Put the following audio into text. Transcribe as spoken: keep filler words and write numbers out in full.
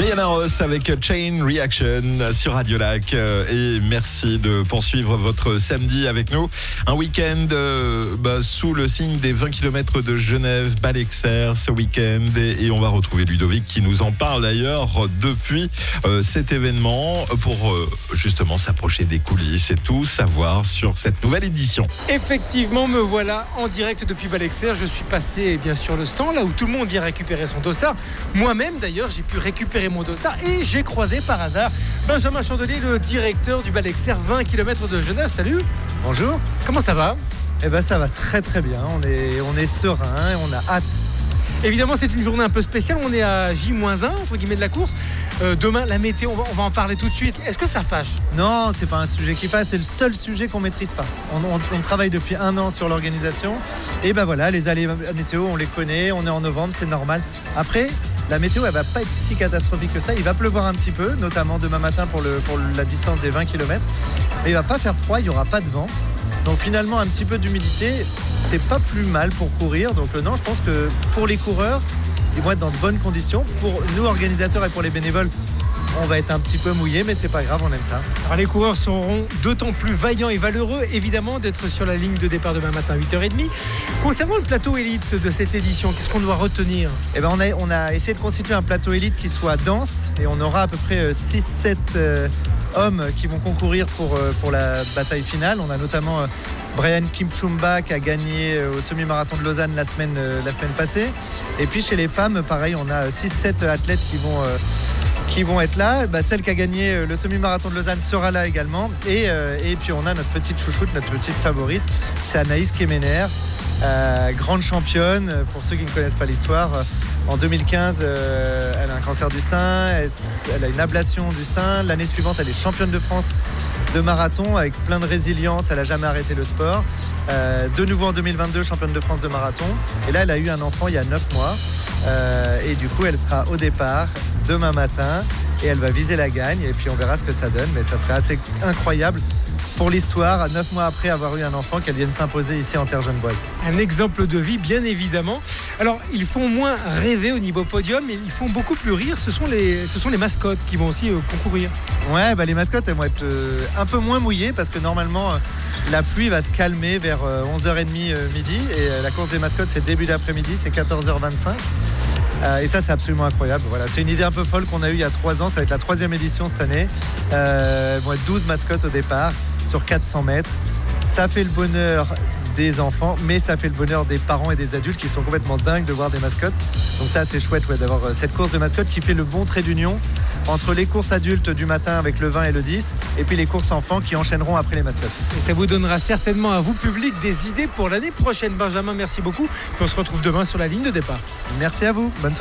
Diana Ross avec Chain Reaction sur Radio Lac. Et merci de poursuivre votre samedi avec nous. Un week-end euh, bah, sous le signe des vingt kilomètres de Genève, Ballexer ce week-end. Et, et on va retrouver Ludovic qui nous en parle d'ailleurs depuis euh, cet événement pour euh, justement s'approcher des coulisses et tout savoir sur cette nouvelle édition. Effectivement, me voilà en direct depuis Ballexer. Je suis passé bien sûr le stand là où tout le monde vient récupérer son dossard. Moi-même d'ailleurs, j'ai pu récupérer mon dossard et j'ai croisé par hasard Benjamin Chandelier, le directeur du Ballexer vingt kilomètres de Genève. Salut. Bonjour. Comment ça va ? Eh ben ça va très très bien. On est, on est serein et on a hâte. Évidemment, c'est une journée un peu spéciale. On est à J moins un, entre guillemets, de la course. Euh, demain, la météo, on va, on va en parler tout de suite. Est-ce que ça fâche ? Non, c'est pas un sujet qui fâche. C'est le seul sujet qu'on maîtrise pas. On, on, on travaille depuis un an sur l'organisation. Et ben voilà, les aléas météo, on les connaît. On est en novembre, c'est normal. Après, la météo, elle va pas être si catastrophique que ça. Il va pleuvoir un petit peu, notamment demain matin pour, le, pour la distance des vingt kilomètres. Mais il va pas faire froid, il y aura pas de vent. Donc finalement, un petit peu d'humidité, c'est pas plus mal pour courir. Donc euh, non, je pense que pour les coureurs, ils vont être dans de bonnes conditions. Pour nous, organisateurs, et pour les bénévoles, on va être un petit peu mouillés, mais c'est pas grave, on aime ça. Alors les coureurs seront d'autant plus vaillants et valeureux, évidemment, d'être sur la ligne de départ demain matin à huit heures trente. Concernant le plateau élite de cette édition, qu'est-ce qu'on doit retenir ? Eh ben, on, a, on a essayé de constituer un plateau élite qui soit dense, et on aura à peu près six sept euh, hommes qui vont concourir pour, euh, pour la bataille finale. On a notamment euh, Brian Kipchumba qui a gagné euh, au semi-marathon de Lausanne la semaine, euh, la semaine passée. Et puis chez les femmes, pareil, on a six sept athlètes qui vont... Euh, qui vont être là. Bah, celle qui a gagné le semi-marathon de Lausanne sera là également. Et, euh, et puis on a notre petite chouchoute, notre petite favorite, c'est Anaïs Kemener, euh, grande championne. Pour ceux qui ne connaissent pas l'histoire, en deux mille quinze, euh, elle a un cancer du sein, elle, elle a une ablation du sein. L'année suivante, elle est championne de France de marathon avec plein de résilience. Elle n'a jamais arrêté le sport. Euh, de nouveau en deux mille vingt-deux, championne de France de marathon. Et là, elle a eu un enfant il y a neuf mois. Euh, et du coup, elle sera au départ demain matin et elle va viser la gagne. Et puis, on verra ce que ça donne. Mais ça serait assez incroyable pour l'histoire, à neuf mois après avoir eu un enfant, qu'elle vienne s'imposer ici en terre genevoise. Un exemple de vie, bien évidemment. Alors, ils font moins rêver au niveau podium, mais ils font beaucoup plus rire. Ce sont les, ce sont les mascottes qui vont aussi euh, concourir. Ouais, bah les mascottes, elles vont être euh, un peu moins mouillées parce que normalement, euh, la pluie va se calmer vers euh, onze heures trente euh, midi. Et euh, la course des mascottes, c'est début d'après-midi, c'est quatorze heures vingt-cinq. Euh, et ça, c'est absolument incroyable. Voilà, c'est une idée un peu folle qu'on a eue il y a trois ans. Ça va être la troisième édition cette année. Euh, vont être douze mascottes au départ sur quatre cents mètres. Ça fait le bonheur des enfants, mais ça fait le bonheur des parents et des adultes qui sont complètement dingues de voir des mascottes. Donc ça, c'est chouette ouais, d'avoir cette course de mascottes qui fait le bon trait d'union entre les courses adultes du matin avec le vingt et le dix et puis les courses enfants qui enchaîneront après les mascottes. Et ça vous donnera certainement à vous, public, des idées pour l'année prochaine. Benjamin, merci beaucoup. Puis on se retrouve demain sur la ligne de départ. Merci à vous. Bonne soirée.